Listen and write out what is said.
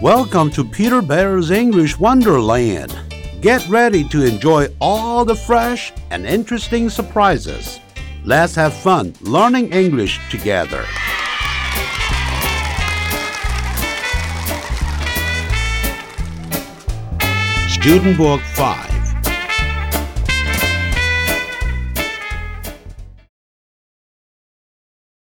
Welcome to Peter Bear's English Wonderland. Get ready to enjoy all the fresh and interesting surprises. Let's have fun learning English together. Student Book 5